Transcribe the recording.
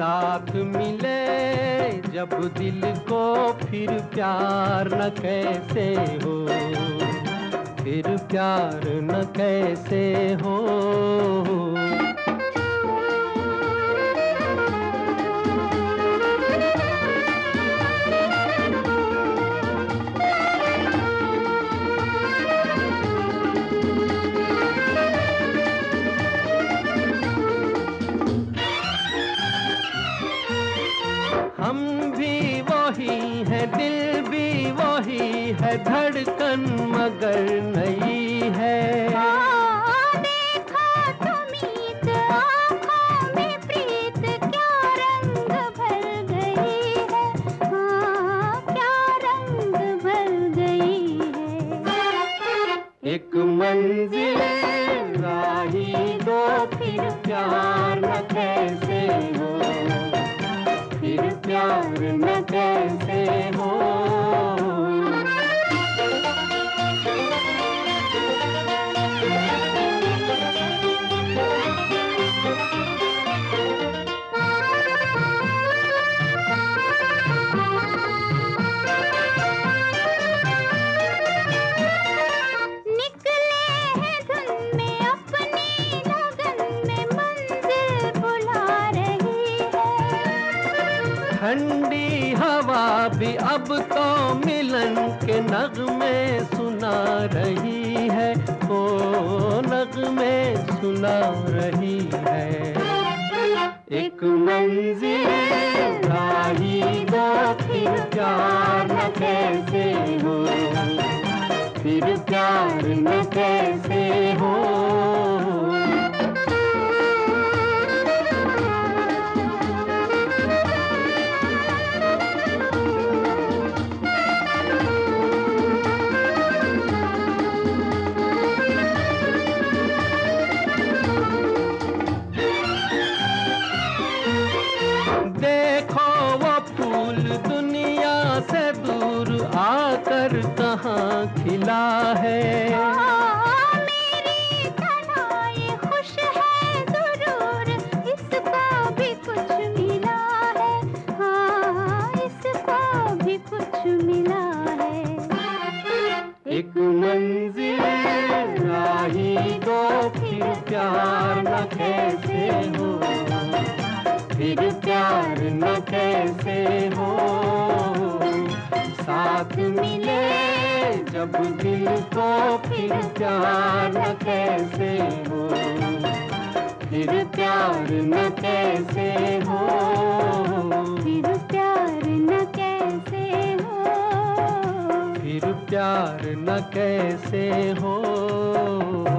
साथ मिले जब दिल को फिर प्यार न कैसे हो, फिर प्यार न कैसे हो। हम भी वही है, दिल भी वही है, धड़कन मगर नई है। देखा तुमीत आँखों में प्रीत क्या रंग भर गई है, हाँ क्या रंग भर गई है। एक मंजिल राही दो फिर प्यार न कैसे हो, फिर प्यार न कैसे हो। ठंडी हवा भी अब तो मिलन के नगमे सुना रही है, ओ नगमे सुना रही है। एक मंजिल राही दो फिर प्यार न कैसे हो, फिर प्यार न कैसे हो। देखो वो फूल दुनिया से दूर आकर कहाँ खिला है। मेरी तरह ये खुश है जरूर, इसको भी कुछ मिला है, हाँ इसको भी कुछ मिला है। एक मंजिल राही दो फिर प्यार न कैसे हो, फिर प्यार न कैसे हो। साथ मिले जब दिल को फिर प्यार न कैसे हो, फिर प्यार न कैसे हो, फिर प्यार न कैसे हो, फिर प्यार न कैसे हो।